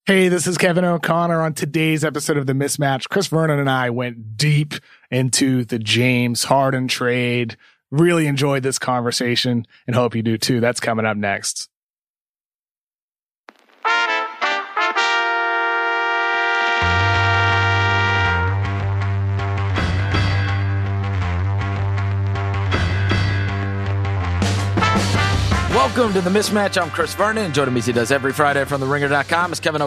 Hey, this is Kevin O'Connor. On today's episode of The Mismatch, Chris Vernon and I went deep into the James Harden trade. Really enjoyed this conversation and hope you do too. That's coming up next. Welcome to The Mismatch. I'm Chris Vernon. Joe DeMisi does every Friday from TheRinger.com. It's Kevin